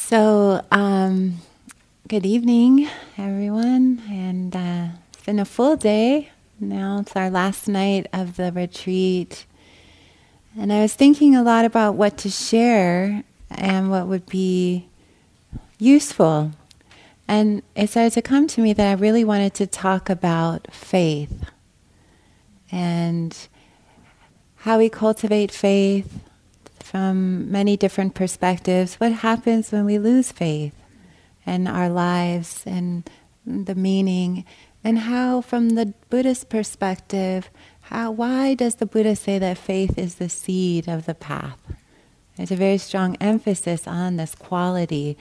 Good evening, everyone. And it's been a full day. Now it's our last night of the retreat. And I was thinking a lot about what to share and what would be useful. And it started to come to me that I really wanted to talk about faith and how we cultivate faith from many different perspectives. What happens when we lose faith in our lives and the meaning, and how from the Buddhist perspective, why does the Buddha say that faith is the seed of the path? There's a very strong emphasis on this quality.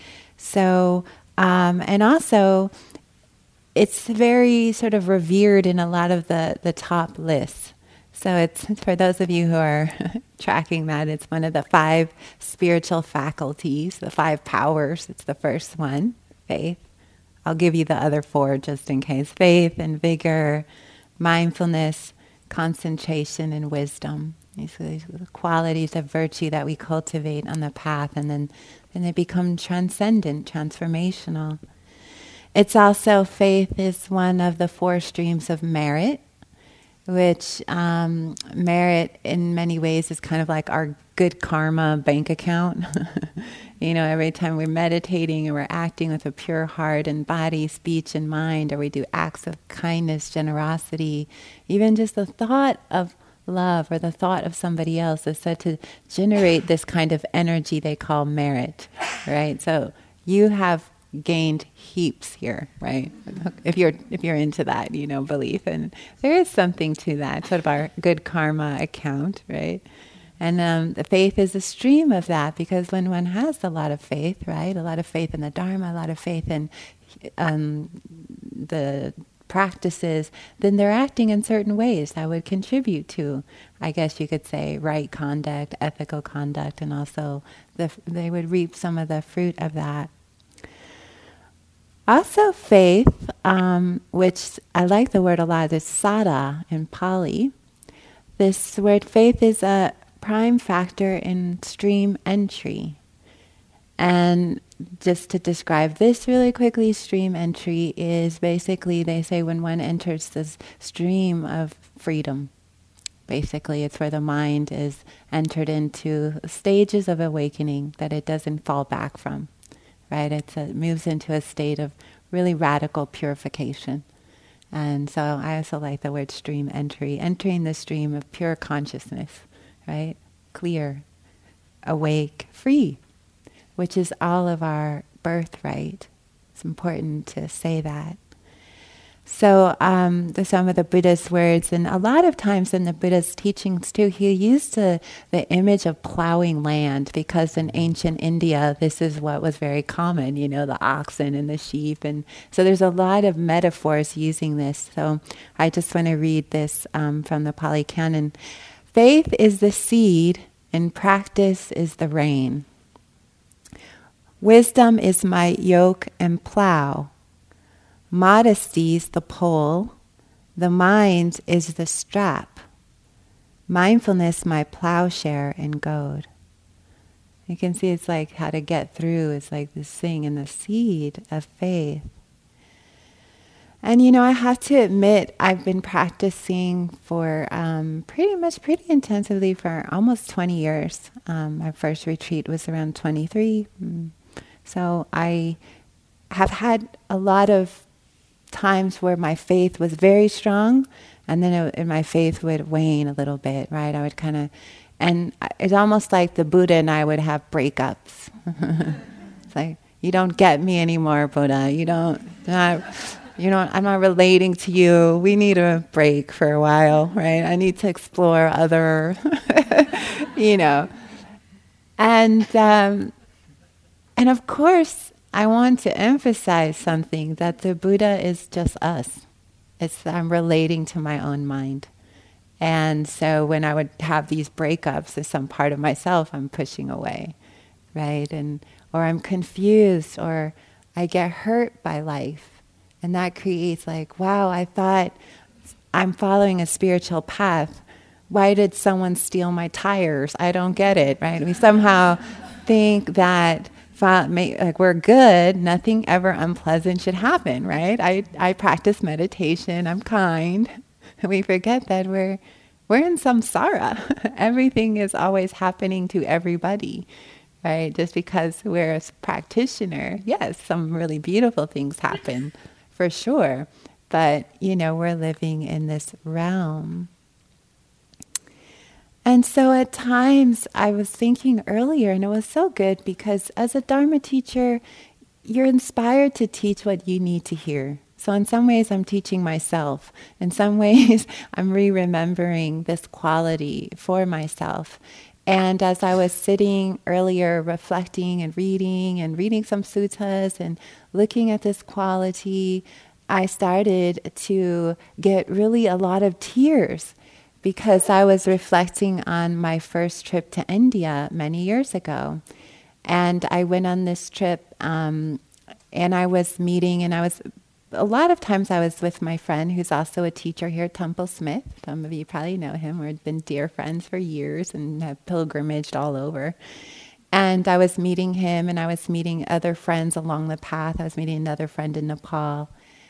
And also it's very sort of revered in a lot of the top lists. So it's, for those of you who are tracking that, it's one of the 5 spiritual faculties, the 5 powers. It's the first one, faith. I'll give you the other 4 just in case. Faith and vigor, mindfulness, concentration, and wisdom. These are the qualities of virtue that we cultivate on the path, and then they become transcendent, transformational. It's also, faith is one of the 4 streams of merit, which merit in many ways is kind of like our good karma bank account. Every time we're meditating and we're acting with a pure heart and body, speech and mind, or we do acts of kindness, generosity, even just the thought of love or the thought of somebody else is said to generate this kind of energy they call merit, right? So you have gained heaps here, right? If you're into that, belief, and there is something to that, sort of our good karma account, right? And the faith is a stream of that, because when one has a lot of faith, right, a lot of faith in the Dharma, a lot of faith in the practices, then they're acting in certain ways that would contribute to, I guess you could say, right conduct, ethical conduct, and also they would reap some of the fruit of that. Also faith, which I like the word a lot, is sada in Pali. This word faith is a prime factor in stream entry. And just to describe this really quickly, stream entry is basically, they say, when one enters this stream of freedom. Basically, it's where the mind is entered into stages of awakening that it doesn't fall back from. Right? It moves into a state of really radical purification. And so I also like the word stream entry, entering the stream of pure consciousness, right? Clear, awake, free, which is all of our birthright. It's important to say that. So some of the Buddha's words, and a lot of times in the Buddha's teachings too, he used the image of plowing land, because in ancient India, this is what was very common, the oxen and the sheep. And so there's a lot of metaphors using this. So I just want to read this from the Pali Canon. Faith is the seed, and practice is the rain. Wisdom is my yoke and plow. Modesty's the pole, the mind is the strap, mindfulness my plowshare and goad. You can see it's like how to get through, it's like this thing in the seed of faith. And I have to admit, I've been practicing for pretty intensively for almost 20 years. My first retreat was around 23. So I have had a lot of times where my faith was very strong, and then my faith would wane a little bit, right? I would kind of, and it's almost like the Buddha and I would have breakups. It's like, you don't get me anymore, Buddha. I'm not relating to you. We need a break for a while, right? I need to explore other, And of course, I want to emphasize something, that the Buddha is just us. I'm relating to my own mind. And so when I would have these breakups, there's some part of myself I'm pushing away, right? Or I'm confused, or I get hurt by life. And that creates like, wow, I thought I'm following a spiritual path. Why did someone steal my tires? I don't get it, right? We somehow think that like we're good, nothing ever unpleasant should happen, right? I practice meditation, I'm kind. We forget that we're in samsara. Everything is always happening to everybody, right? Just because we're a practitioner, yes, some really beautiful things happen for sure. But, we're living in this realm. And so at times I was thinking earlier, and it was so good because as a Dharma teacher, you're inspired to teach what you need to hear. So in some ways I'm teaching myself. In some ways I'm re-remembering this quality for myself. And as I was sitting earlier reflecting and reading some suttas and looking at this quality, I started to get really a lot of tears because I was reflecting on my first trip to India many years ago. And I went on this trip and I was meeting, and a lot of times I was with my friend who's also a teacher here, Temple Smith. Some of you probably know him. We've been dear friends for years and have pilgrimaged all over. And I was meeting him, and I was meeting other friends along the path. I was meeting another friend in Nepal.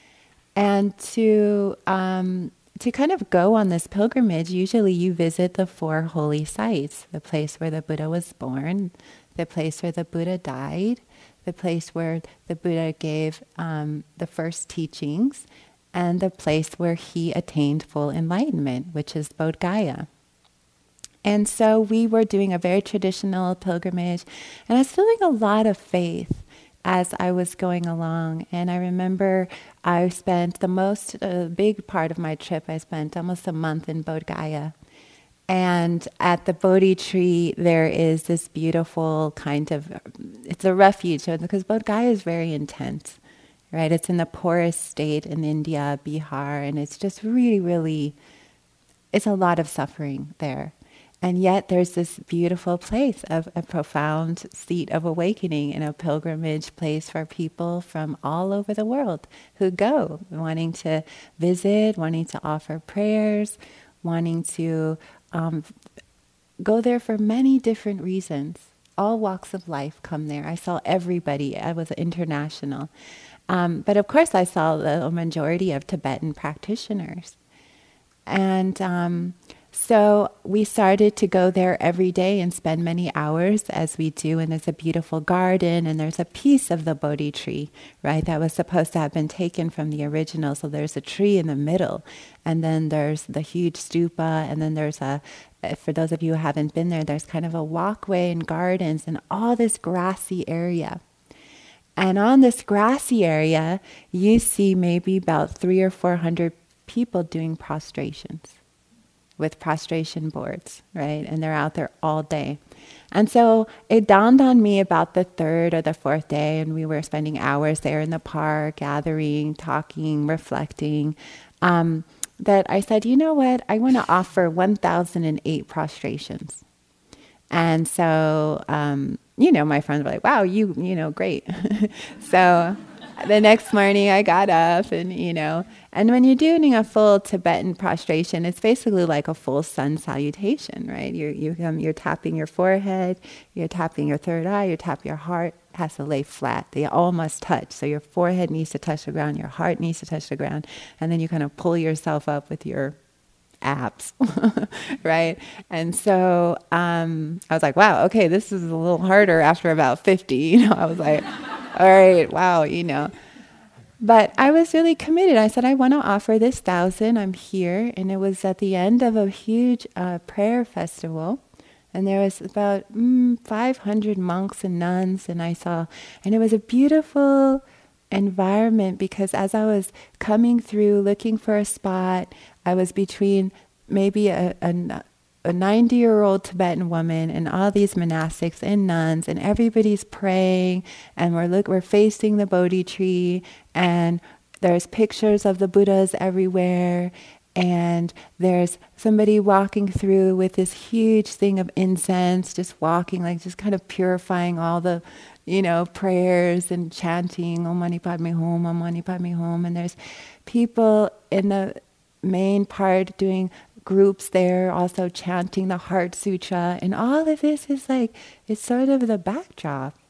And to kind of go on this pilgrimage, usually you visit the 4 holy sites: the place where the Buddha was born, the place where the Buddha died, the place where the Buddha gave the first teachings, and the place where he attained full enlightenment, which is Bodh Gaya. And so we were doing a very traditional pilgrimage, and I was feeling a lot of faith as I was going along. And I remember I spent the big part of my trip, I spent almost a month in Bodh Gaya. And at the Bodhi tree, there is this beautiful it's a refuge, because Bodh Gaya is very intense, right? It's in the poorest state in India, Bihar, and it's just really, really, it's a lot of suffering there. And yet there's this beautiful place of a profound seat of awakening, and a pilgrimage place for people from all over the world who go, wanting to visit, wanting to offer prayers, wanting to go there for many different reasons. All walks of life come there. I saw everybody. I was international. But of course I saw the majority of Tibetan practitioners. And so we started to go there every day and spend many hours, as we do, and there's a beautiful garden, and there's a piece of the Bodhi tree, right, that was supposed to have been taken from the original. So there's a tree in the middle, and then there's the huge stupa, and then there's for those of you who haven't been there, there's kind of a walkway and gardens and all this grassy area. And on this grassy area, you see maybe about 300 or 400 people doing prostrations with prostration boards, right? And they're out there all day. And so it dawned on me about the 3rd or the 4th day, and we were spending hours there in the park, gathering, talking, reflecting, that I said, you know what? I want to offer 1,008 prostrations. And so, my friends were like, wow, great. So the next morning I got up and when you're doing a full Tibetan prostration, it's basically like a full sun salutation, right? You're tapping your forehead, you're tapping your third eye, you're tapping your heart has to lay flat. They all must touch. So your forehead needs to touch the ground, your heart needs to touch the ground, and then you kind of pull yourself up with your abs, right? And so I was like, wow, okay, this is a little harder after about 50. I was like, all right, wow, But I was really committed. I said, I want to offer this 1,000. I'm here. And it was at the end of a huge prayer festival. And there was about 500 monks and nuns. And it was a beautiful environment, because as I was coming through looking for a spot, I was between maybe a 90-year-old Tibetan woman and all these monastics and nuns, and everybody's praying, and we're facing the Bodhi tree, and there's pictures of the Buddhas everywhere, and there's somebody walking through with this huge thing of incense, just walking, like just kind of purifying all the prayers and chanting Om Mani Padme Hum, Om Mani Padme Hum, and there's people in the main part doing groups there also chanting the Heart Sutra, and all of this is like, it's sort of the backdrop,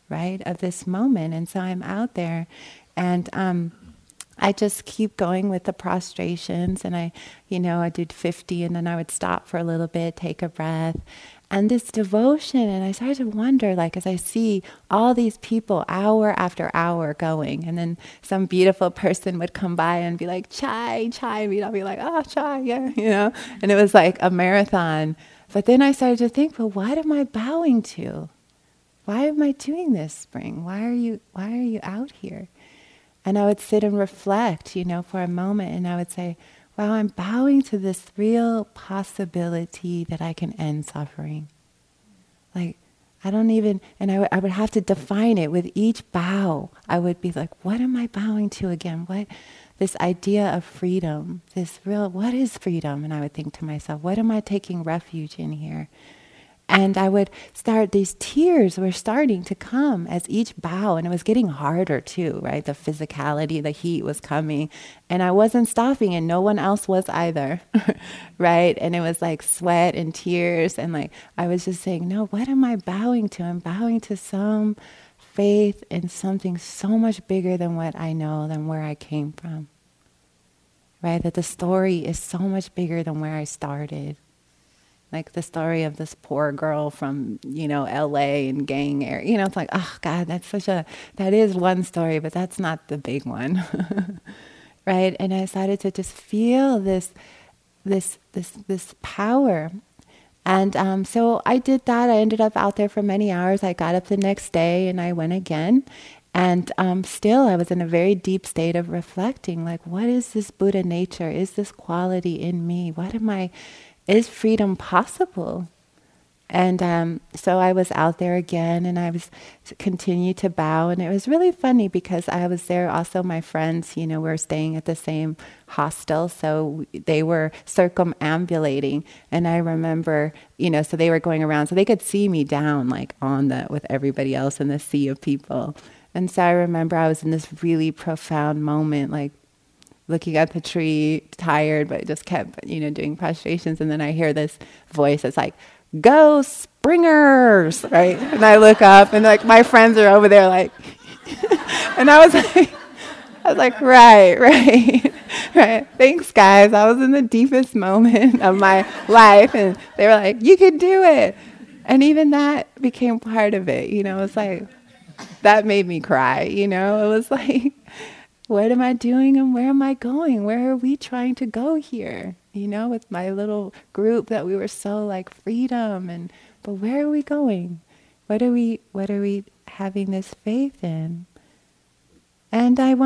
right, of this moment. And so I'm out there, and I just keep going with the prostrations, and I did 50, and then I would stop for a little bit, take a breath, and this devotion. And I started to wonder, like, as I see all these people hour after hour going, and then some beautiful person would come by and be like, chai, chai, and I'll be like, oh, chai, yeah, and it was like a marathon. But then I started to think, well, what am I bowing to? Why am I doing this, Spring? Why are you out here? And I would sit and reflect, for a moment, and I would say, wow, I'm bowing to this real possibility that I can end suffering. Like, I don't even, and I would have to define it with each bow. I would be like, what am I bowing to again? This idea of freedom, what is freedom? And I would think to myself, what am I taking refuge in here? And I would these tears were starting to come as each bow, and it was getting harder too, right? The physicality, the heat was coming, and I wasn't stopping, and no one else was either, right? And it was like sweat and tears, and like I was just saying, no, what am I bowing to? I'm bowing to some faith in something so much bigger than what I know, than where I came from, right? That the story is so much bigger than where I started. Like the story of this poor girl from, LA and gang area. It's like, oh God, that is one story, but that's not the big one. Right? And I started to just feel this power. And so I did that. I ended up out there for many hours. I got up the next day and I went again. And still I was in a very deep state of reflecting, like, what is this Buddha nature? Is this quality in me? Is freedom possible? And so I was out there again, and I was continued to bow, and it was really funny because I was there also. My friends, were staying at the same hostel, so they were circumambulating, and I remember, so they were going around, so they could see me down like with everybody else in the sea of people. And so I remember I was in this really profound moment, like looking at the tree, tired, but just kept, doing prostrations. And then I hear this voice that's like, go Springers, right? And I look up and like my friends are over there like, and I was like, right. Thanks guys. I was in the deepest moment of my life and they were like, you could do it. And even that became part of it, it was like, that made me cry, it was like, what am I doing and where am I going? Where are we trying to go here? With my little group that we were so like freedom, but where are we going? What are we having this faith in? And I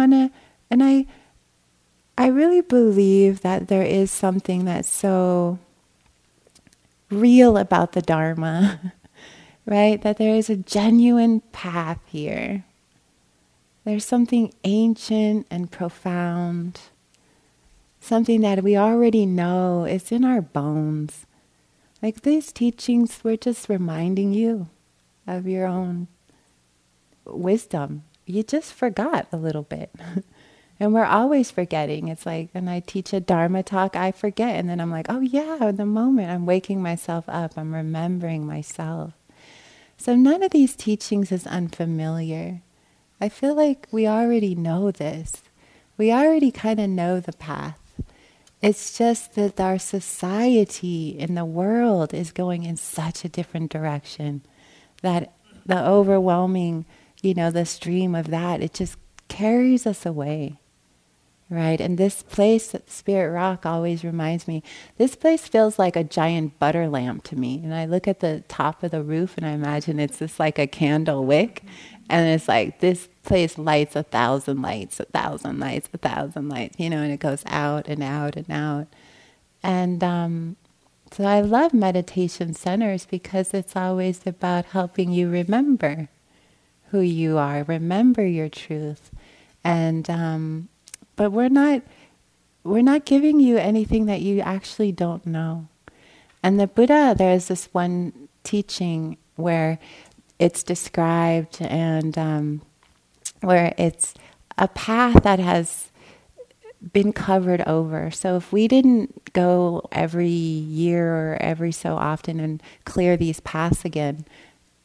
really believe that there is something that's so real about the Dharma, right? That there is a genuine path here. There's something ancient and profound, something that we already know is in our bones. Like these teachings were just reminding you of your own wisdom. You just forgot a little bit. And we're always forgetting. It's like when I teach a Dharma talk, I forget. And then I'm like, oh yeah, in the moment I'm waking myself up. I'm remembering myself. So none of these teachings is unfamiliar. I feel like we already know this. We already kind of know the path. It's just that our society in the world is going in such a different direction that the overwhelming, the stream of that, it just carries us away, right? And this place, Spirit Rock, always reminds me, this place feels like a giant butter lamp to me. And I look at the top of the roof and I imagine it's just like a candle wick. And it's like this place lights 1,000 lights, 1,000 lights, 1,000 lights, and it goes out and out and out. And so I love meditation centers because it's always about helping you remember who you are, remember your truth. And but we're not giving you anything that you actually don't know. And the Buddha, there's this one teaching where it's described and where it's a path that has been covered over. So if we didn't go every year or every so often and clear these paths again,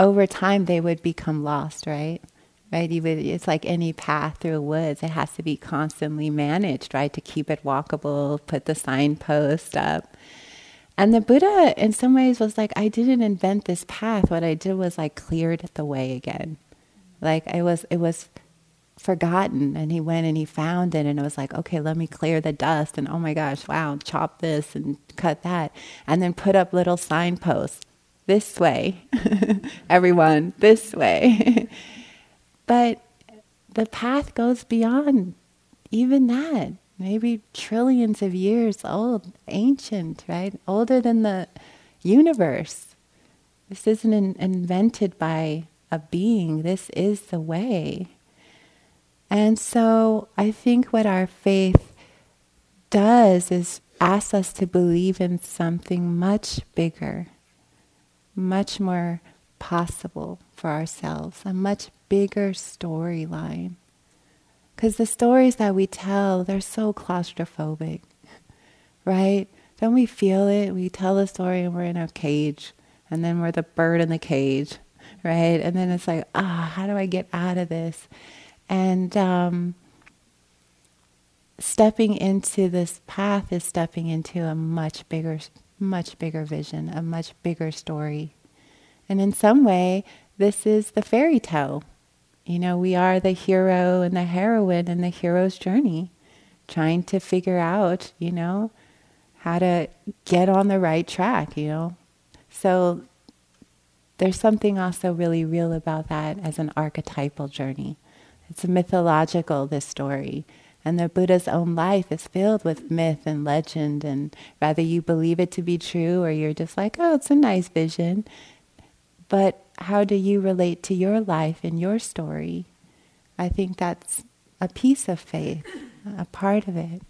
over time they would become lost, right? Right? It's like any path through the woods. It has to be constantly managed, right? To keep it walkable, put the signpost up. And the Buddha, in some ways, was like, I didn't invent this path. What I did was I cleared the way again. Like it was forgotten, and he went and he found it, and it was like, okay, let me clear the dust, and oh my gosh, wow, chop this and cut that, and then put up little signposts, this way, everyone, this way. But the path goes beyond even that, maybe trillions of years old, ancient, right? Older than the universe. This isn't invented by a being. This is the way. And so I think what our faith does is ask us to believe in something much bigger, much more possible for ourselves, a much bigger storyline. Because the stories that we tell, they're so claustrophobic, right? Don't we feel it? We tell a story and we're in a cage, and then we're the bird in the cage, right? And then it's like, how do I get out of this? And stepping into this path is stepping into a much bigger vision, a much bigger story. And in some way, this is the fairy tale. You know, we are the hero and the heroine in the hero's journey, trying to figure out, you know, how to get on the right track, you know. So there's something also really real about that as an archetypal journey. It's mythological, this story. And the Buddha's own life is filled with myth and legend, and whether you believe it to be true or you're just like, oh, it's a nice vision. But how do you relate to your life and your story? I think that's a piece of faith, a part of it.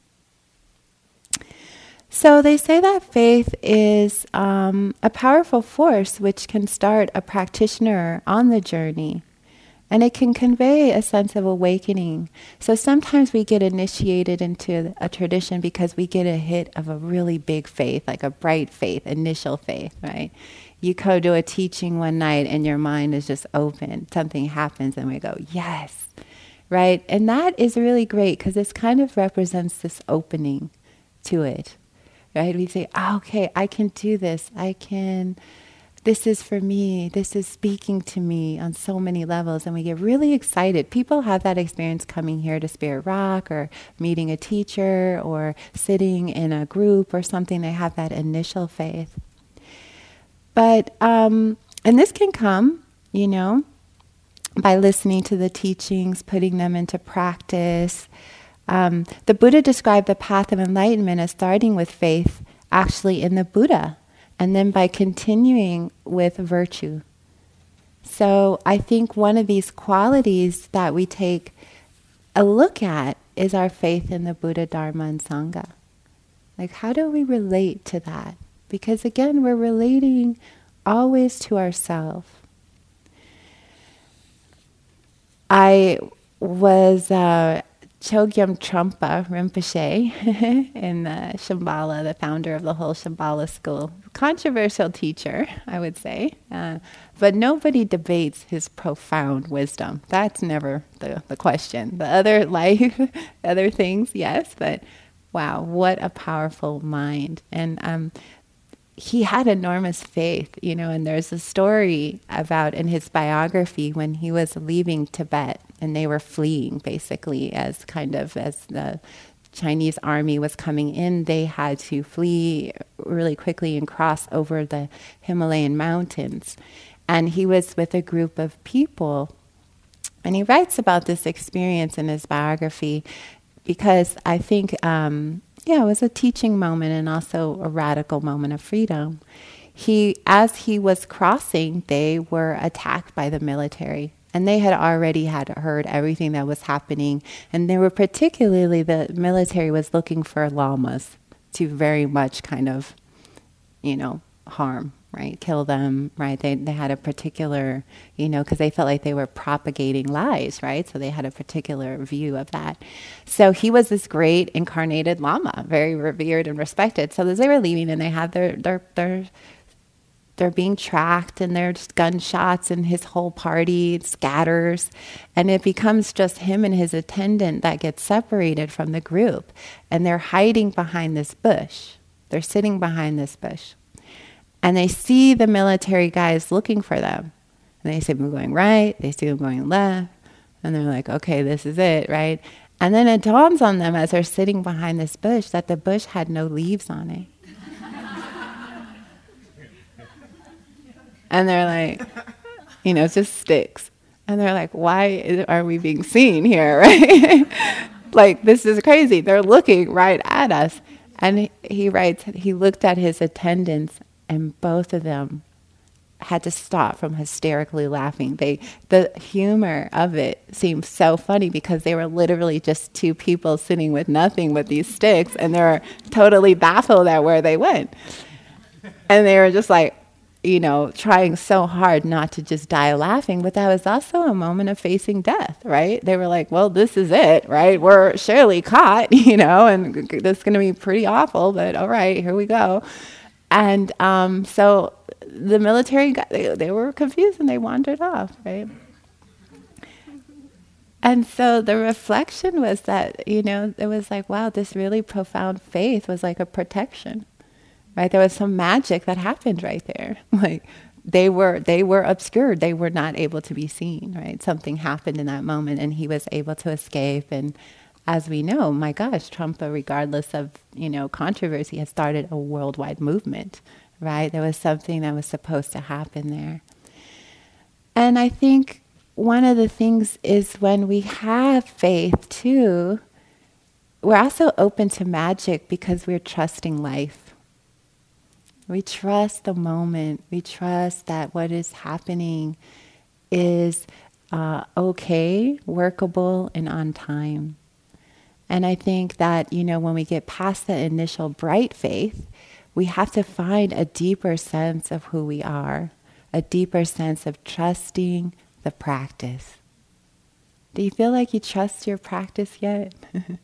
So they say that faith is a powerful force which can start a practitioner on the journey. And it can convey a sense of awakening. So sometimes we get initiated into a tradition because we get a hit of a really big faith, like a bright faith, initial faith, right? You go to a teaching one night and your mind is just open. Something happens and we go, yes, right? And that is really great because this kind of represents this opening to it, right? We say, okay, I can do this. This is for me. This is speaking to me on so many levels. And we get really excited. People have that experience coming here to Spirit Rock or meeting a teacher or sitting in a group or something. They have that initial faith. But, and this can come, you know, by listening to the teachings, putting them into practice. The Buddha described the path of enlightenment as starting with faith actually in the Buddha, and then by continuing with virtue. So I think one of these qualities that we take a look at is our faith in the Buddha, Dharma, and Sangha. Like, how do we relate to that? Because again, we're relating always to ourselves. I was Chogyam Trungpa Rinpoche in Shambhala, the founder of the whole Shambhala school. Controversial teacher, I would say. But nobody debates his profound wisdom. That's never the question. The other life, other things, yes, but wow, what a powerful mind. And he had enormous faith, you know, and there's a story about in his biography when he was leaving Tibet and they were fleeing basically as the Chinese army was coming in, they had to flee really quickly and cross over the Himalayan mountains. And he was with a group of people, and he writes about this experience in his biography because I think it was a teaching moment and also a radical moment of freedom. As he was crossing, they were attacked by the military. And they had already heard everything that was happening. And they were particularly, the military was looking for lamas to very much kind of, you know, harm, right? Kill them, right? They had a particular, you know, because they felt like they were propagating lies, right? So they had a particular view of that. So he was this great incarnated lama, very revered and respected. So as they were leaving and they had their they're being tracked, and there's gunshots, and his whole party scatters, and it becomes just him and his attendant that gets separated from the group, and they're hiding behind this bush. They're sitting behind this bush, and they see the military guys looking for them, and they see them going right, they see them going left, and they're like, okay, this is it, right? And then it dawns on them as they're sitting behind this bush that the bush had no leaves on it. And they're like, it's just sticks. And they're like, why are we being seen here, right? Like, this is crazy. They're looking right at us. And he writes, he looked at his attendants, and both of them had to stop from hysterically laughing. The humor of it seemed so funny because they were literally just two people sitting with nothing but these sticks, and they were totally baffled at where they went. And they were just like, trying so hard not to just die laughing, but that was also a moment of facing death, right? They were like, well, this is it, right? We're surely caught, and this is going to be pretty awful, but all right, here we go. And so the military, they were confused, and they wandered off, right? And so the reflection was that, it was like, wow, this really profound faith was like a protection. Right, there was some magic that happened right there. Like they were obscured; they were not able to be seen. Right, something happened in that moment, and he was able to escape. And as we know, my gosh, Trump, regardless of controversy, has started a worldwide movement. Right, there was something that was supposed to happen there. And I think one of the things is when we have faith too, we're also open to magic because we're trusting life. We trust the moment. We trust that what is happening is okay, workable, and on time. And I think that, when we get past the initial bright faith, we have to find a deeper sense of who we are, a deeper sense of trusting the practice. Do you feel like you trust your practice yet?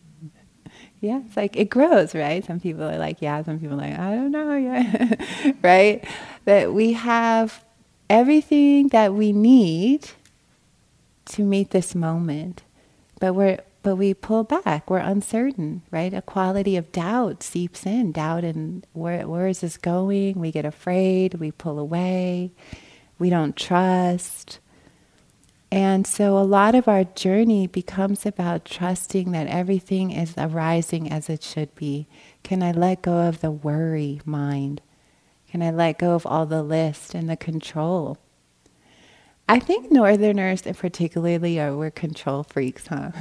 Yeah, it's like it grows, right? Some people are like, yeah, some people are like, I don't know yet, right? That we have everything that we need to meet this moment, but we pull back. We're uncertain, right? A quality of doubt seeps in. Doubt in where is this going? We get afraid. We pull away. We don't trust. And so a lot of our journey becomes about trusting that everything is arising as it should be. Can I let go of the worry mind? Can I let go of all the list and the control? I think Northerners particularly we're control freaks, huh?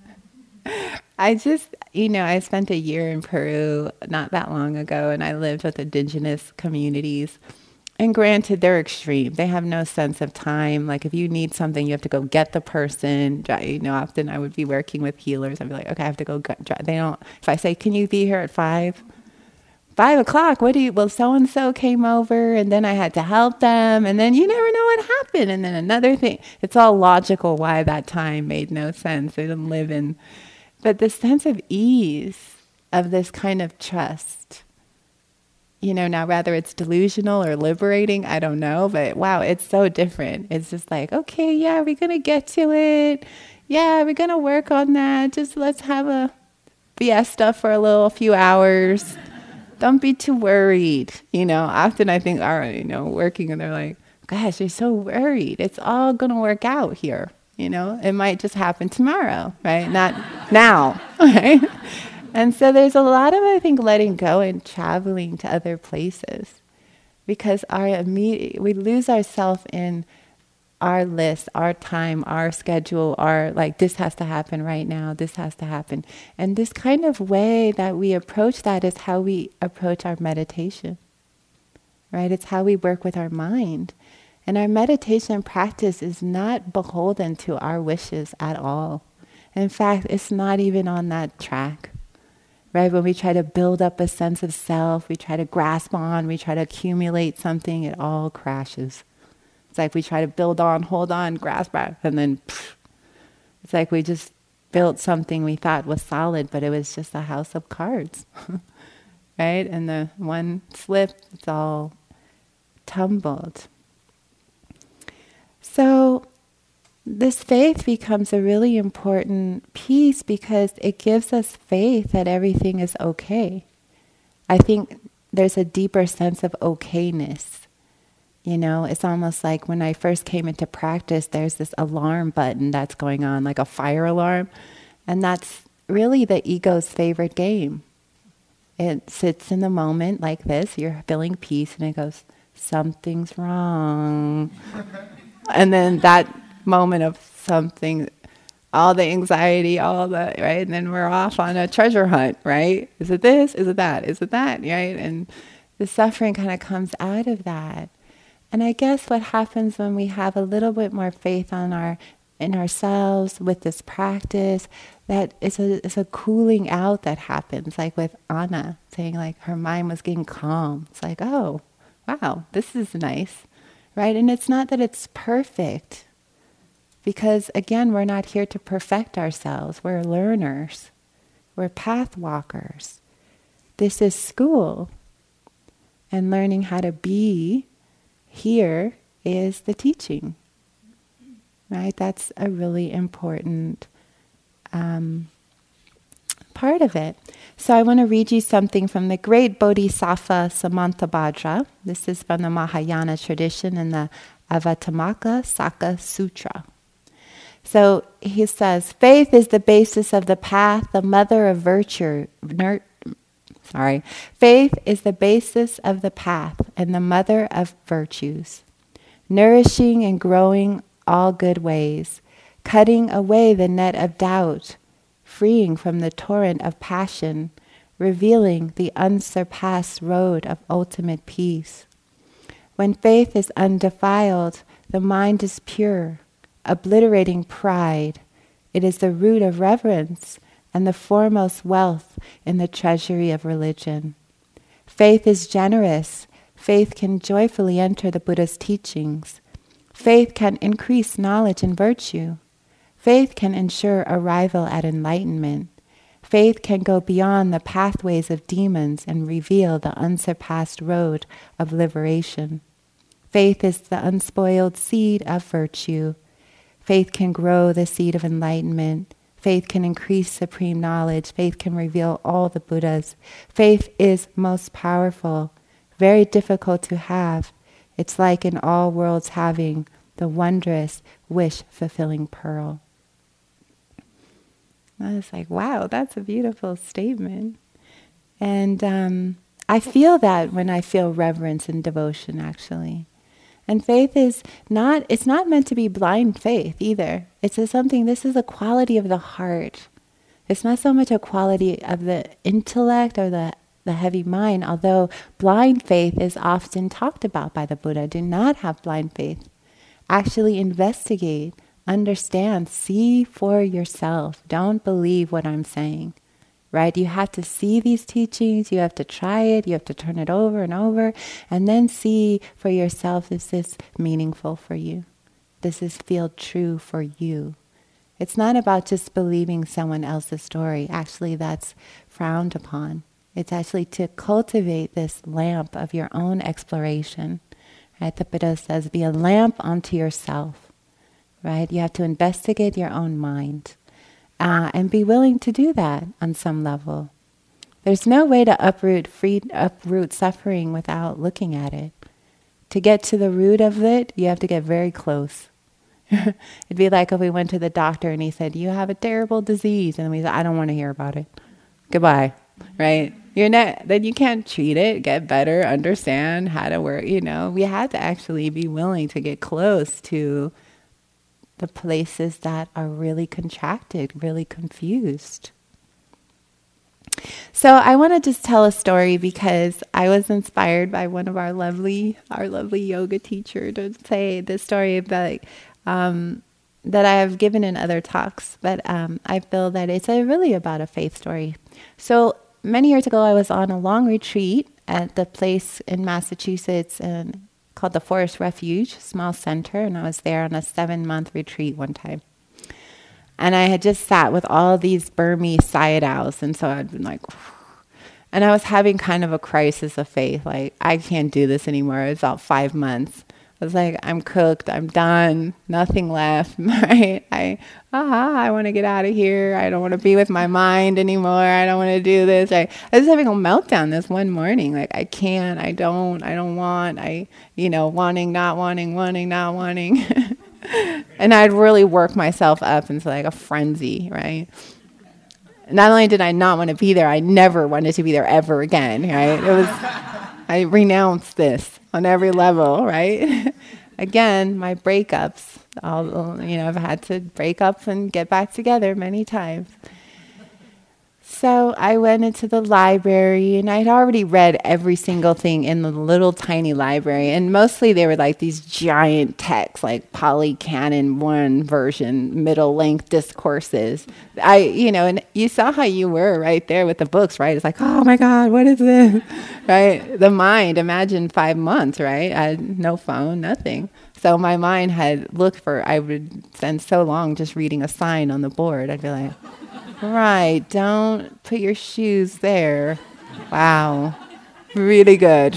I spent a year in Peru not that long ago, and I lived with indigenous communities. And granted, they're extreme. They have no sense of time. Like if you need something, you have to go get the person. Often I would be working with healers. I'd be like, okay, I have to go they don't, if I say, can you be here at 5 o'clock? Well, so-and-so came over, and then I had to help them. And then you never know what happened. And then another thing, it's all logical why that time made no sense. They didn't live in, but the sense of ease of this kind of trust, now whether it's delusional or liberating, I don't know, but wow, it's so different. It's just like, okay, yeah, we're going to get to it. Yeah, we're going to work on that. Just let's have a fiesta for a few hours. Don't be too worried. Often I think, all right, working, and they're like, gosh, you're so worried. It's all going to work out here. It might just happen tomorrow, right? Not now, right? And so there's a lot of, I think, letting go and traveling to other places, because we lose ourselves in our list, our time, our schedule, our this has to happen right now, this has to happen. And this kind of way that we approach that is how we approach our meditation, right? It's how we work with our mind. And our meditation practice is not beholden to our wishes at all. In fact, it's not even on that track. Right? When we try to build up a sense of self, we try to grasp on, we try to accumulate something, it all crashes. It's like we try to build on, hold on, grasp on, and then it's like we just built something we thought was solid, but it was just a house of cards. Right? And the one slip, it's all tumbled. So this faith becomes a really important piece because it gives us faith that everything is okay. I think there's a deeper sense of okayness. You know, it's almost like when I first came into practice, there's this alarm button that's going on, like a fire alarm. And that's really the ego's favorite game. It sits in the moment like this, you're feeling peace, and it goes, something's wrong. And then that moment of something, all the anxiety, all the, right? And then we're off on a treasure hunt, right? Is it this? Is it that? Is it that? Right? And the suffering kind of comes out of that. And I guess what happens when we have a little bit more faith in ourselves with this practice, that it's a cooling out that happens, like with Anna saying like her mind was getting calm. It's like, oh, wow, this is nice, right? And it's not that it's perfect, because again, we're not here to perfect ourselves. We're learners. We're path walkers. This is school. And learning how to be here is the teaching. Right? That's a really important part of it. So I want to read you something from the great Bodhisattva Samantabhadra. This is from the Mahayana tradition in the Avatamaka Saka Sutra. So he says, faith is the basis of the path, the mother of virtue. Faith is the basis of the path and the mother of virtues, nourishing and growing all good ways, cutting away the net of doubt, freeing from the torrent of passion, revealing the unsurpassed road of ultimate peace. When faith is undefiled, the mind is pure, obliterating pride. It is the root of reverence and the foremost wealth in the treasury of religion. Faith is generous. Faith can joyfully enter the Buddha's teachings. Faith can increase knowledge and virtue. Faith can ensure arrival at enlightenment. Faith can go beyond the pathways of demons and reveal the unsurpassed road of liberation. Faith is the unspoiled seed of virtue. Faith can grow the seed of enlightenment. Faith can increase supreme knowledge. Faith can reveal all the Buddhas. Faith is most powerful, very difficult to have. It's like in all worlds having the wondrous wish-fulfilling pearl. I was like, wow, that's a beautiful statement. And I feel that when I feel reverence and devotion, actually. And faith is not, it's not meant to be blind faith either. It's something, this is a quality of the heart. It's not so much a quality of the intellect or the heavy mind, although blind faith is often talked about by the Buddha. Do not have blind faith. Actually investigate, understand, see for yourself. Don't believe what I'm saying. Right? You have to see these teachings, you have to try it, you have to turn it over and over, and then see for yourself, is this meaningful for you? Does this feel true for you? It's not about just believing someone else's story. Actually, that's frowned upon. It's actually to cultivate this lamp of your own exploration. Right? The Buddha says, be a lamp unto yourself. Right? You have to investigate your own mind. And be willing to do that on some level. There's no way to uproot suffering without looking at it. To get to the root of it, you have to get very close. It'd be like if we went to the doctor and he said, you have a terrible disease. And we said, I don't want to hear about it. Goodbye. Right? Then you can't treat it, get better, understand how to work. We had to actually be willing to get close to the places that are really contracted, really confused. So I want to just tell a story because I was inspired by one of our lovely yoga teacher to say this story about that I have given in other talks, but I feel that it's really about a faith story. So many years ago, I was on a long retreat at the place in Massachusetts and called the Forest Refuge, small center, and I was there on a 7-month retreat one time. And I had just sat with all these Burmese Sayadaws, and so I'd been like, And I was having kind of a crisis of faith. Like, I can't do this anymore. It was about 5 months. I was like, I'm cooked. I'm done. Nothing left, right? I want to get out of here. I don't want to be with my mind anymore. I don't want to do this. I was having a meltdown this one morning. Like, I can't. I don't want. Wanting, not wanting, wanting, not wanting. And I'd really work myself up into like a frenzy, right? Not only did I not want to be there, I never wanted to be there ever again, right? I renounced this on every level, right? Again, my breakups, I've had to break up and get back together many times. So I went into the library, and I'd already read every single thing in the little tiny library. And mostly they were like these giant texts, like Pali Canon 1 version, middle length discourses. And you saw how you were right there with the books, right? It's like, oh my God, what is this? Right? The mind, imagine 5 months, right? I had no phone, nothing. So my mind had I would spend so long just reading a sign on the board. I'd be like, right, don't put your shoes there. Wow, really good.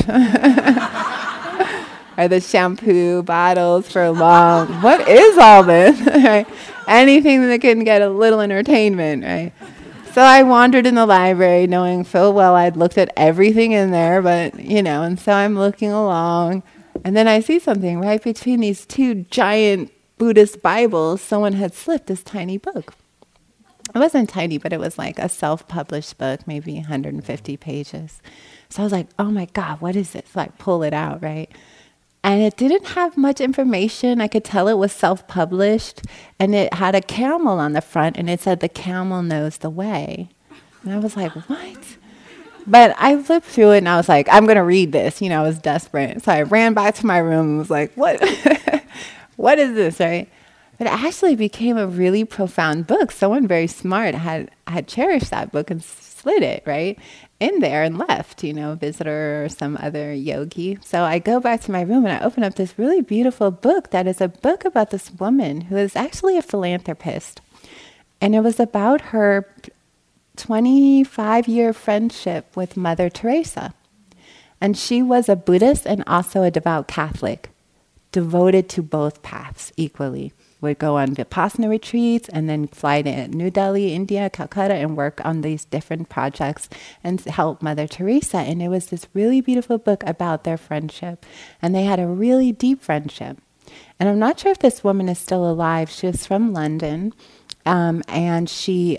Or the shampoo bottles for long. What is all this? Right? Anything that can get a little entertainment, right? So I wandered in the library knowing full well I'd looked at everything in there, but, and so I'm looking along. And then I see something right between these two giant Buddhist Bibles. Someone had slipped this tiny book. It wasn't tiny, but it was like a self-published book, maybe 150 pages. So I was like, oh my God, what is this? So I pull it out, right? And it didn't have much information. I could tell it was self-published. And it had a camel on the front, and it said, the camel knows the way. And I was like, what? But I flipped through it, and I was like, I'm going to read this. I was desperate. So I ran back to my room and was like, what? What is this, right? But it actually became a really profound book. Someone very smart had cherished that book and slid it, right, in there and left, a visitor or some other yogi. So I go back to my room and I open up this really beautiful book that is a book about this woman who is actually a philanthropist. And it was about her 25-year friendship with Mother Teresa. And she was a Buddhist and also a devout Catholic, devoted to both paths equally. Would go on Vipassana retreats and then fly to New Delhi, India, Calcutta, and work on these different projects and help Mother Teresa. And it was this really beautiful book about their friendship. And they had a really deep friendship. And I'm not sure if this woman is still alive. She was from London. And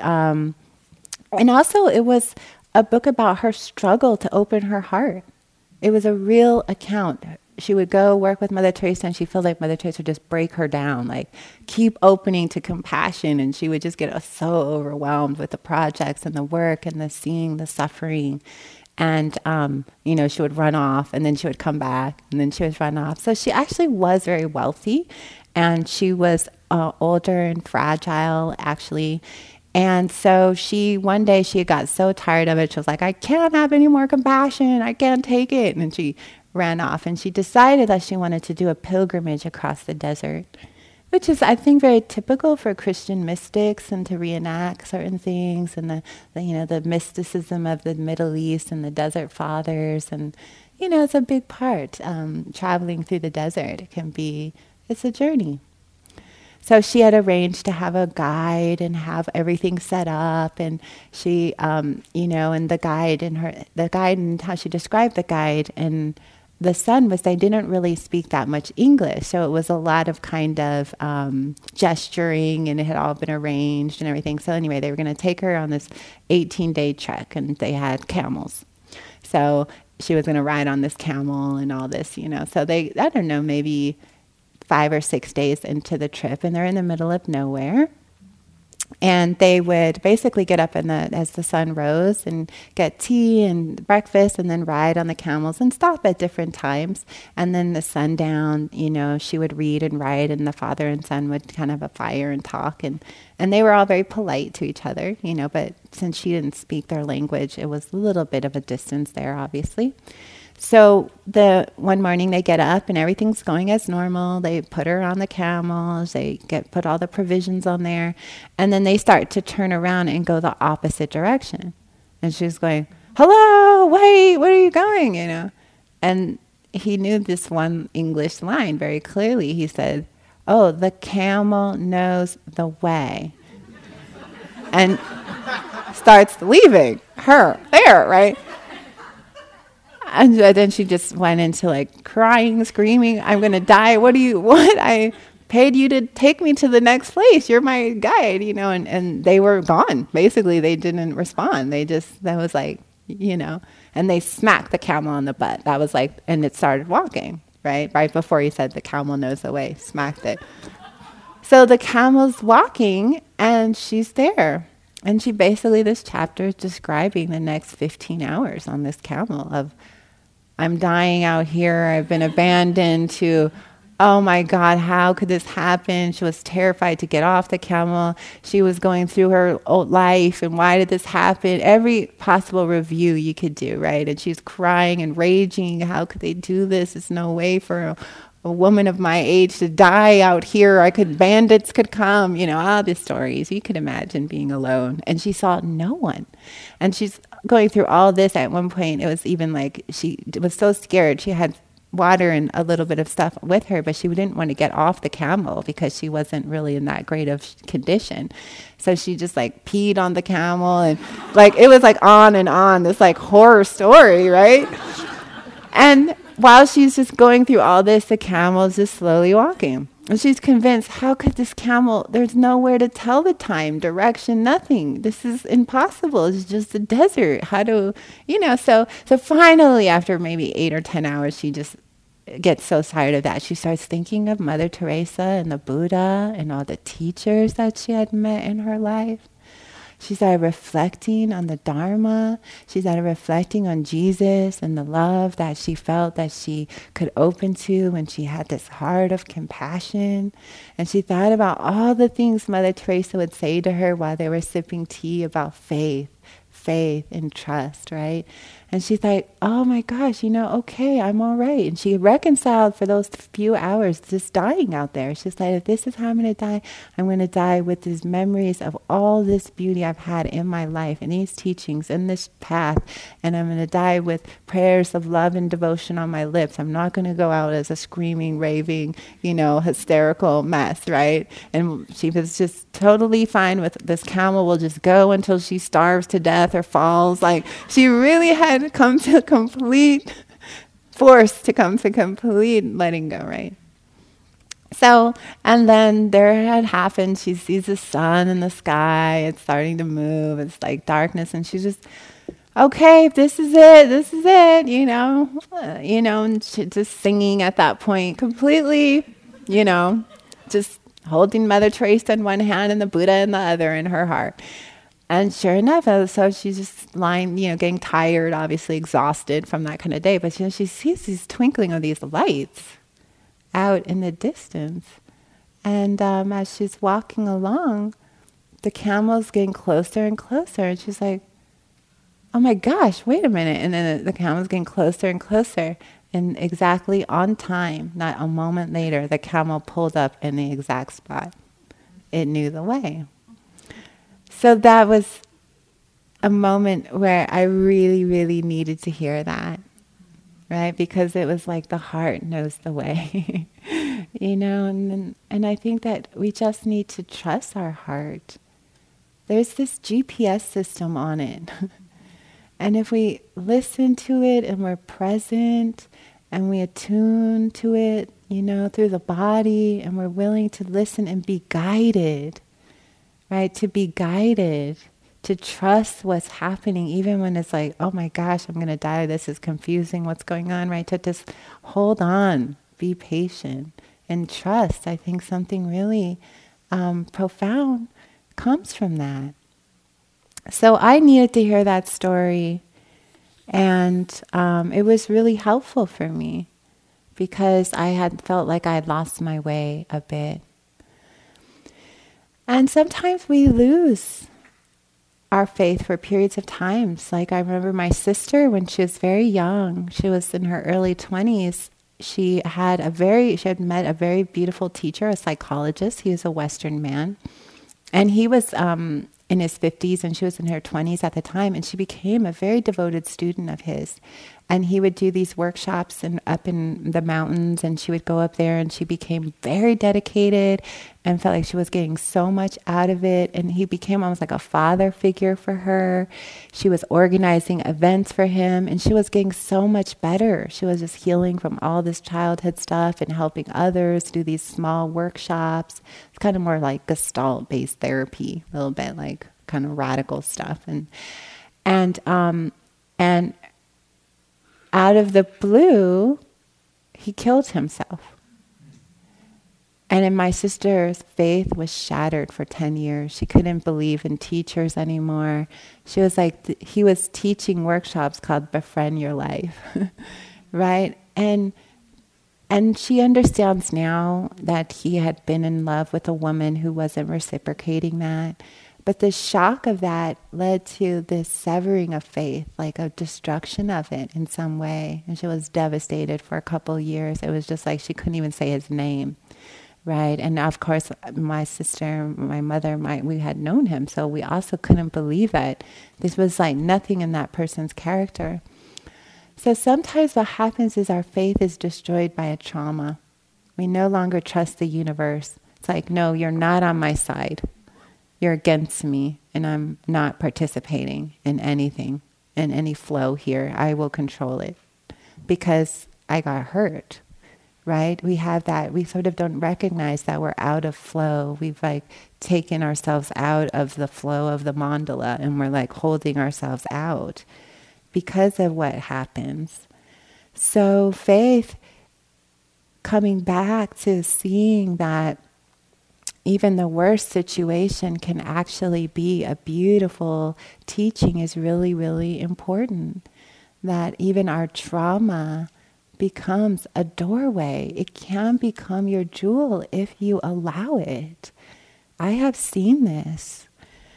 also it was a book about her struggle to open her heart. It was a real account. She would go work with Mother Teresa, and she felt like Mother Teresa would just break her down, like keep opening to compassion, and she would just get so overwhelmed with the projects and the work and the seeing the suffering. And, she would run off, and then she would come back, and then she would run off. So she actually was very wealthy, and she was older and fragile, actually. And so one day she got so tired of it, she was like, I can't have any more compassion. I can't take it. And she ran off, and she decided that she wanted to do a pilgrimage across the desert, which is, I think, very typical for Christian mystics, and to reenact certain things, and the mysticism of the Middle East and the Desert Fathers. And, it's a big part. Traveling through the desert, it's a journey. So she had arranged to have a guide and have everything set up, and she, and the guide and how she described the guide and the son was, they didn't really speak that much English. So it was a lot of kind of gesturing, and it had all been arranged and everything. So anyway, they were going to take her on this 18-day trek, and they had camels. So she was going to ride on this camel and all this, So they, I don't know, maybe 5 or 6 days into the trip, and they're in the middle of nowhere. And they would basically get up as the sun rose and get tea and breakfast, and then ride on the camels and stop at different times. And then the sundown, she would read and write, and the father and son would kind of have a fire and talk. And they were all very polite to each other, but since she didn't speak their language, it was a little bit of a distance there, obviously. So the one morning they get up and everything's going as normal. They put her on the camels. They put all the provisions on there. And then they start to turn around and go the opposite direction. And she's going, hello, wait, where are you going? And he knew this one English line very clearly. He said, oh, the camel knows the way. And starts leaving her there, right? And then she just went into like crying, screaming, I'm going to die. What? I paid you to take me to the next place. You're my guide, and they were gone. Basically, they didn't respond. That was like, and they smacked the camel on the butt. That was like, and it started walking, right? Right before he said the camel knows the way, smacked it. So the camel's walking and she's there. And this chapter is describing the next 15 hours on this camel of, I'm dying out here, I've been abandoned, to, oh my God, how could this happen? She was terrified to get off the camel. She was going through her old life, and why did this happen? Every possible review you could do, right? And she's crying and raging, how could they do this? There's no way for a woman of my age to die out here. Bandits could come, all these stories. You could imagine being alone. And she saw no one. And she's going through all this. At one point, it was even like she was so scared. She had water and a little bit of stuff with her, but she didn't want to get off the camel because she wasn't really in that great of condition. So she just like peed on the camel, and like it was like on and on, this like horror story, right? And while she's just going through all this, the camel is just slowly walking. And she's convinced, how could this camel, there's nowhere to tell the time, direction, nothing. This is impossible. It's just a desert. So finally, after maybe 8 or 10 hours, she just gets so tired of that. She starts thinking of Mother Teresa and the Buddha and all the teachers that she had met in her life. She started reflecting on the Dharma. She started reflecting on Jesus and the love that she felt that she could open to when she had this heart of compassion. And she thought about all the things Mother Teresa would say to her while they were sipping tea about faith and trust, right? And she's like, oh my gosh, okay, I'm all right. And she reconciled for those few hours just dying out there. She's like, if this is how I'm going to die, I'm going to die with these memories of all this beauty I've had in my life, and these teachings, in this path. And I'm going to die with prayers of love and devotion on my lips. I'm not going to go out as a screaming, raving, hysterical mess, right? And she was just totally fine with this camel will just go until she starves to death or falls. Like, she really had come to complete letting go, right? So, and then there had happened, she sees the sun in the sky, it's starting to move, it's like darkness, and she's just, okay, this is it, and she just singing at that point, completely, just holding Mother Teresa in one hand and the Buddha in the other in her heart. And sure enough, so she's just lying, getting tired, obviously exhausted from that kind of day. But she sees these twinkling of these lights out in the distance. And as she's walking along, the camel's getting closer and closer. And she's like, oh my gosh, wait a minute. And then the camel's getting closer and closer. And exactly on time, not a moment later, the camel pulled up in the exact spot. It knew the way. So that was a moment where I really, really needed to hear that, right? Because it was like the heart knows the way, and I think that we just need to trust our heart. There's this GPS system on it. And if we listen to it and we're present and we attune to it, through the body, and we're willing to listen and be guided, right? To be guided, to trust what's happening, even when it's like, oh my gosh, I'm going to die. This is confusing. What's going on, right? To just hold on, be patient, and trust. I think something really profound comes from that. So I needed to hear that story, and it was really helpful for me because I had felt like I had lost my way a bit. And sometimes we lose our faith for periods of times. Like I remember my sister when she was very young, she was in her early 20s, she had met a very beautiful teacher, a psychologist. He was a Western man. And he was in his 50s and she was in her 20s at the time, and she became a very devoted student of his. And he would do these workshops up in the mountains, and she would go up there, and she became very dedicated and felt like she was getting so much out of it. And he became almost like a father figure for her. She was organizing events for him, and she was getting so much better. She was just healing from all this childhood stuff and helping others do these small workshops. It's kind of more like Gestalt-based therapy, a little bit like kind of radical stuff. And out of the blue, he killed himself. And then my sister's faith was shattered for 10 years. She couldn't believe in teachers anymore. She was like, he was teaching workshops called Befriend Your Life, right? And she understands now that he had been in love with a woman who wasn't reciprocating that. But the shock of that led to this severing of faith, like a destruction of it in some way. And she was devastated for a couple years. It was just like she couldn't even say his name, right? And of course, my sister, my mother, we had known him, so we also couldn't believe that this was like nothing in that person's character. So sometimes what happens is our faith is destroyed by a trauma. We no longer trust the universe. It's like, no, you're not on my side. You're against me, and I'm not participating in anything, in any flow here. I will control it because I got hurt, right? We have that. We sort of don't recognize that we're out of flow. We've like taken ourselves out of the flow of the mandala, and we're like holding ourselves out because of what happens. So faith, coming back to seeing that even the worst situation can actually be a beautiful teaching, is really, really important. That even our trauma becomes a doorway. It can become your jewel if you allow it. I have seen this.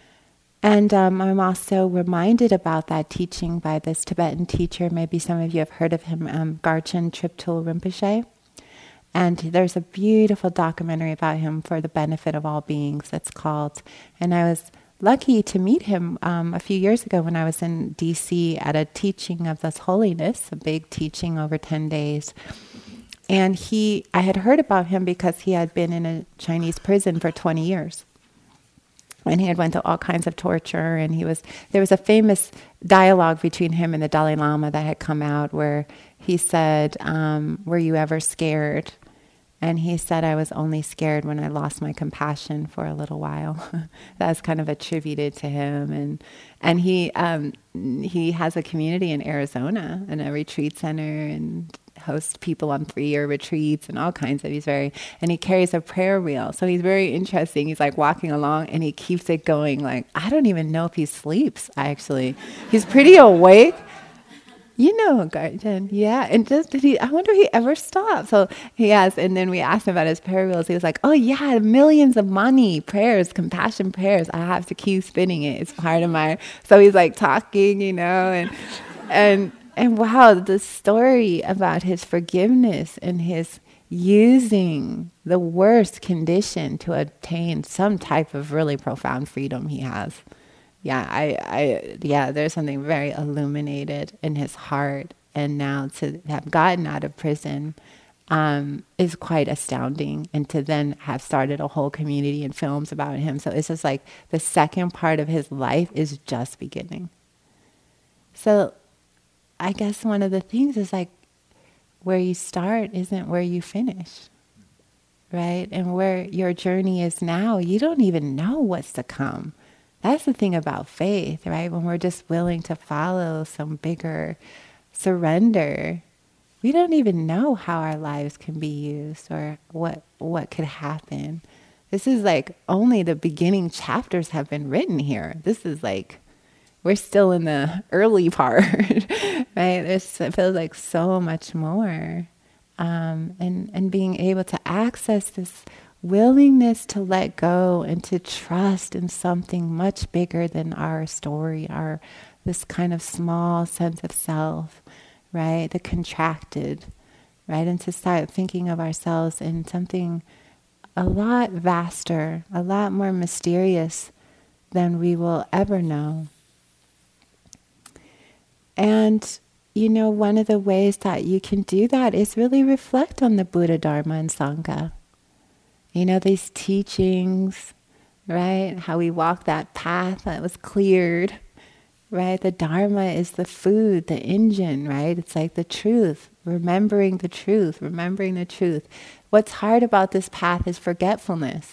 And I'm also reminded about that teaching by this Tibetan teacher. Maybe some of you have heard of him, Garchen Triptul Rinpoche. And there's a beautiful documentary about him, For the Benefit of All Beings, that's called. And I was lucky to meet him a few years ago when I was in DC at a teaching of this holiness, a big teaching over 10 days. And I had heard about him because he had been in a Chinese prison for 20 years. And he had went to all kinds of torture, and there was a famous dialogue between him and the Dalai Lama that had come out where he said, were you ever scared? And he said, I was only scared when I lost my compassion for a little while. That's kind of attributed to him. And he has a community in Arizona and a retreat center and hosts people on 3-year retreats and all kinds of, and he carries a prayer wheel. So he's very interesting. He's like walking along and he keeps it going. Like, I don't even know if he sleeps, actually. He's pretty awake. You know, Garchen, yeah. And I wonder if he ever stops. So he has, and then we asked him about his prayer wheels. He was like, oh yeah, millions of money prayers, compassion prayers. I have to keep spinning it. It's part of my, so he's like talking, and wow, the story about his forgiveness and his using the worst condition to attain some type of really profound freedom he has. Yeah, there's something very illuminated in his heart, and now to have gotten out of prison is quite astounding, and to then have started a whole community and films about him. So it's just like the second part of his life is just beginning. So I guess one of the things is like where you start isn't where you finish, right? And where your journey is now, you don't even know what's to come. That's the thing about faith, right? When we're just willing to follow some bigger surrender, we don't even know how our lives can be used or what could happen. This is like only the beginning chapters have been written here. This is like, we're still in the early part, right? It feels like so much more. And being able to access this willingness to let go and to trust in something much bigger than our story, this kind of small sense of self, right? The contracted, right? And to start thinking of ourselves in something a lot vaster, a lot more mysterious than we will ever know. And, one of the ways that you can do that is really reflect on the Buddha, Dharma, and Sangha. These teachings, right? How we walk that path that was cleared, right? The Dharma is the food, the engine, right? It's like the truth, remembering the truth, remembering the truth. What's hard about this path is forgetfulness.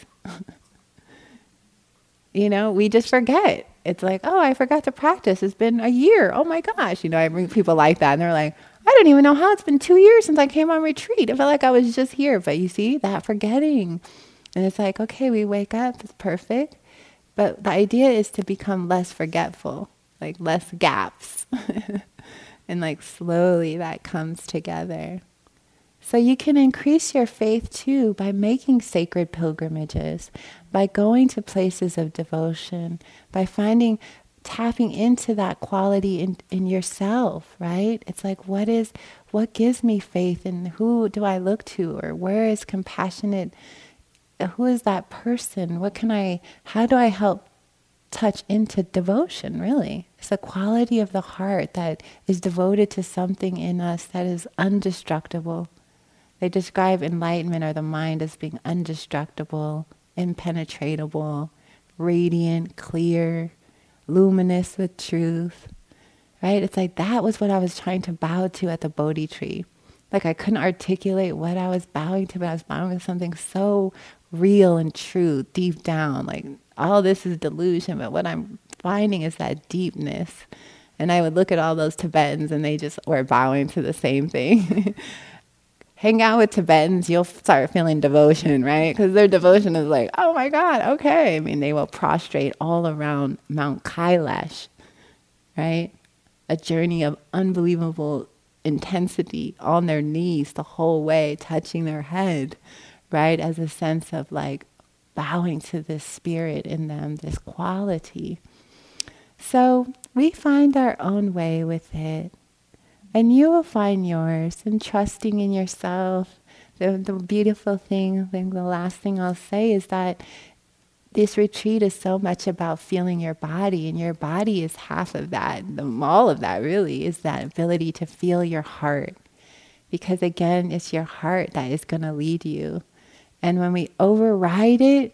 We just forget. It's like, oh, I forgot to practice. It's been a year. Oh my gosh. I bring people like that and they're like, I don't even know how it's been 2 years since I came on retreat. I felt like I was just here. But you see, that forgetting. And it's like, okay, we wake up, it's perfect. But the idea is to become less forgetful, like less gaps. And like slowly that comes together. So you can increase your faith too by making sacred pilgrimages, by going to places of devotion, by tapping into that quality in yourself, right? It's like, what gives me faith, and who do I look to, or where is compassionate, who is that person? How do I help touch into devotion, really? It's the quality of the heart that is devoted to something in us that is indestructible. They describe enlightenment or the mind as being indestructible, impenetrable, radiant, clear, luminous with truth, right? It's like that was what I was trying to bow to at the Bodhi tree. Like I couldn't articulate what I was bowing to, but I was bowing to something so real and true deep down. Like all this is delusion, but what I'm finding is that deepness. And I would look at all those Tibetans and they just were bowing to the same thing. Hang out with Tibetans, you'll start feeling devotion, right? Because their devotion is like, oh my God, okay. I mean, they will prostrate all around Mount Kailash, right? A journey of unbelievable intensity on their knees the whole way, touching their head, right? As a sense of like bowing to this spirit in them, this quality. So we find our own way with it. And you will find yours, and trusting in yourself. The beautiful thing, the last thing I'll say is that this retreat is so much about feeling your body, and your body is half of that. All of that really is that ability to feel your heart. Because again, it's your heart that is going to lead you. And when we override it,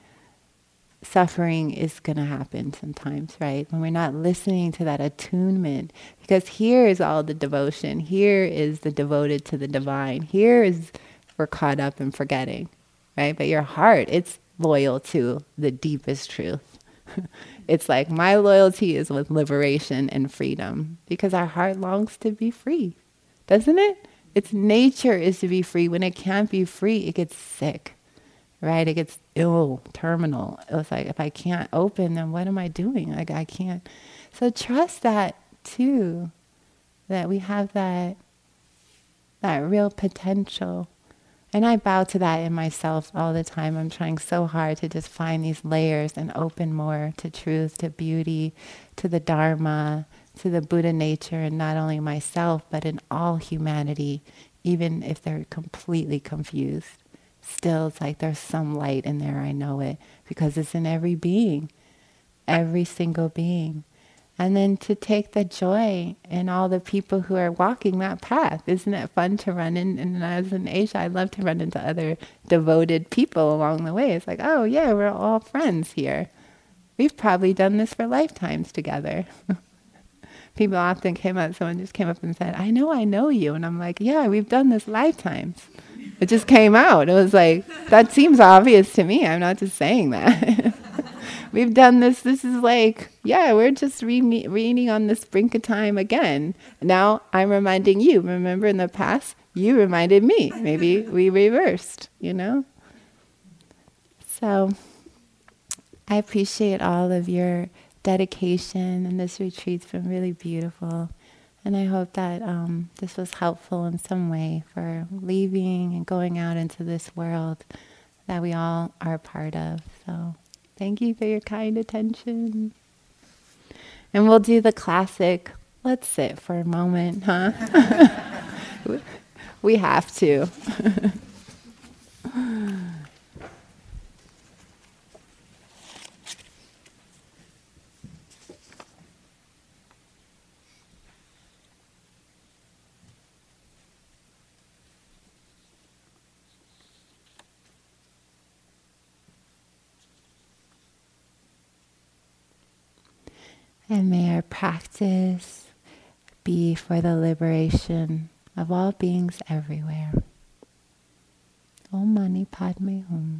suffering is going to happen sometimes, right? When we're not listening to that attunement. Because here is all the devotion. Here is the devoted to the divine. Here is we're caught up in forgetting, right? But your heart, it's loyal to the deepest truth. It's like my loyalty is with liberation and freedom. Because our heart longs to be free, doesn't it? Its nature is to be free. When it can't be free, it gets sick. Right? It gets ill, terminal. It's like, if I can't open, then what am I doing? Like, I can't. So trust that too, that we have that real potential. And I bow to that in myself all the time. I'm trying so hard to just find these layers and open more to truth, to beauty, to the Dharma, to the Buddha nature, and not only myself, but in all humanity, even if they're completely confused. Still, it's like there's some light in there, I know it, because it's in every being, every single being. And then to take the joy in all the people who are walking that path. Isn't it fun to run in? And as in Asia, I love to run into other devoted people along the way. It's like, oh yeah, we're all friends here. We've probably done this for lifetimes together. People often someone just came up and said, I know you. And I'm like, yeah, we've done this lifetimes. It just came out. It was like, that seems obvious to me. I'm not just saying that. We've done this. This is like, yeah, we're just reading on this brink of time again. Now I'm reminding you. Remember in the past, you reminded me. Maybe we reversed, So I appreciate all of your dedication, and this retreat's been really beautiful. And I hope that this was helpful in some way for leaving and going out into this world that we all are a part of. So thank you for your kind attention. And we'll do the classic, let's sit for a moment, huh? We have to. And may our practice be for the liberation of all beings everywhere. Om Mani Padme Hum.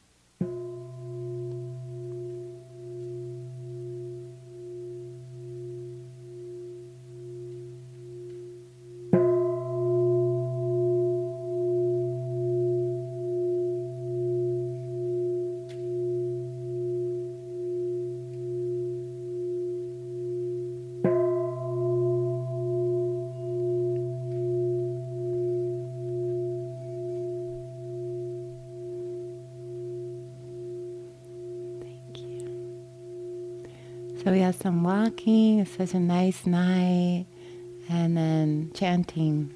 So we have some walking, it's such a nice night, and then chanting.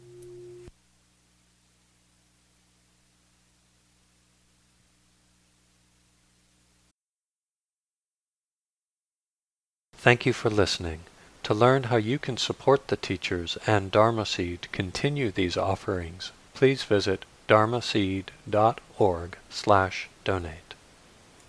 Thank you for listening. To learn how you can support the teachers and Dharma Seed continue these offerings, please visit dharmaseed.org/donate.